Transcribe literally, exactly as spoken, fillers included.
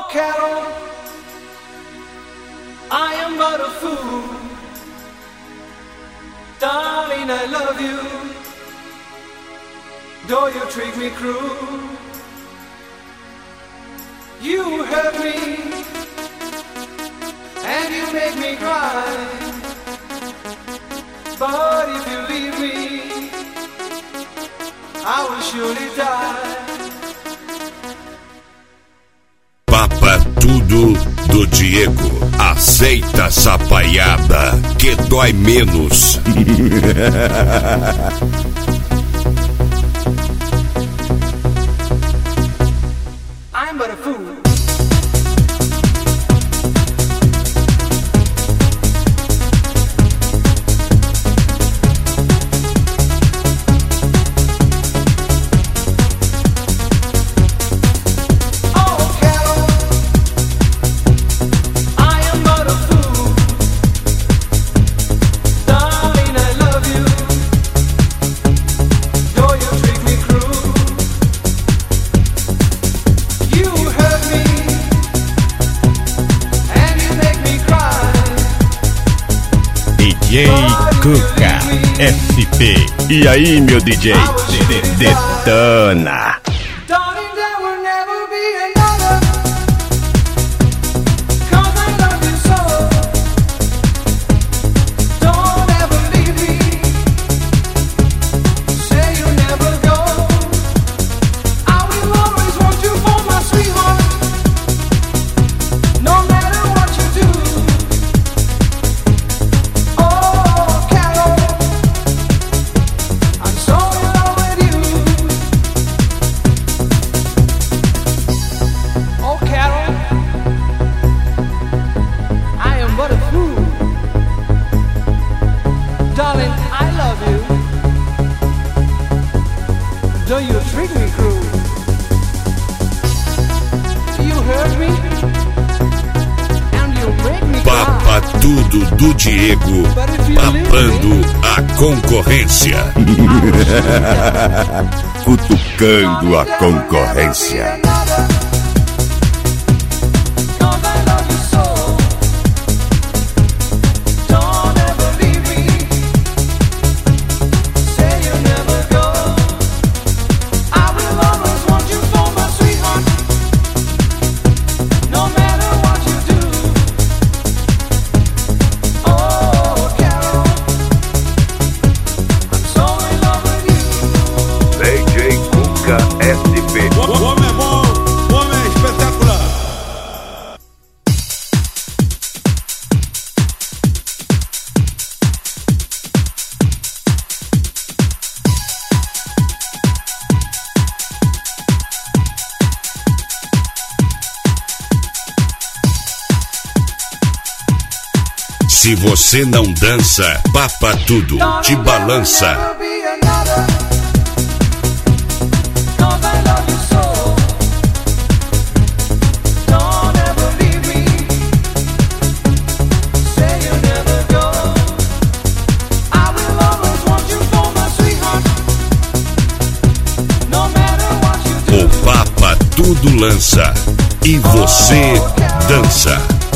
Carol, I am but a fool. Darling, I love you, though you treat me cruel. You hurt me, and you make me cry. But if you leave me, I will surely die. Papa Tudo do Diego. Aceita essa paiada que dói menos. I'm but a fool. D J Cuca S P. E aí, meu D J, detona. Papa Tudo do Diego, papando a concorrência. Cutucando a concorrência. S P. O homem é bom, o homem é espetacular. Se você não dança, Papa Tudo te balança. O Papa Tudo lança e você dança.